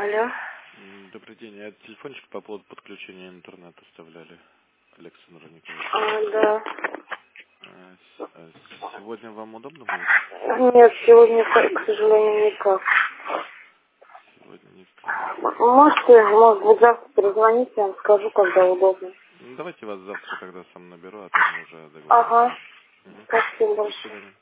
Алло. Добрый день. Я телефончик по поводу подключения интернета оставляли. Александра Николаевна. Да. Сегодня вам удобно будет? Нет, сегодня, к сожалению, никак. Сегодня никак. Можете, может быть, завтра перезвоните, я вам скажу, когда удобно. Давайте вас завтра тогда сам наберу, а там мы уже договоримся. Ага. Угу. Спасибо До большое. свидания.